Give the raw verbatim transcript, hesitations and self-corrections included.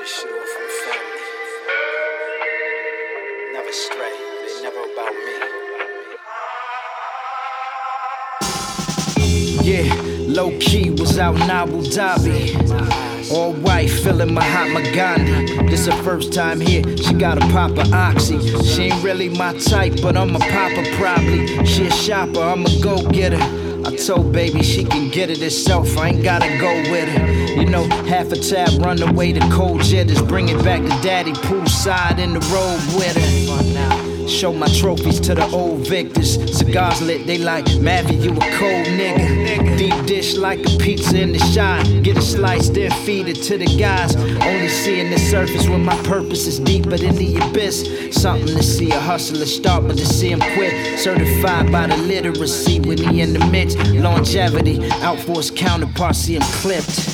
this shit off from the family. Never stray, they never about me. Yeah, low key was out in Abu Dhabi. All white, feeling Mahatma Gandhi. This her first time here, she got a pop of oxy. She ain't really my type, but I'm a popper probably. She a shopper, I'm a go-getter. I told baby she can get it herself, I ain't gotta go with her. You know, half a tab, run away to cold jitters. Bring it back to daddy, poolside in the road with her. Show my trophies to the old victors. Cigars lit, they like, Mavi, you a cold nigga. Deep dish like a pizza in the shot. Get a slice, then feed it to the guys. Only seeing the surface when my purpose is deeper than the abyss. Something to see a hustler start, but to see him quit. Certified by the literacy when he in the mix. Longevity, out for his counterpart, see him clipped.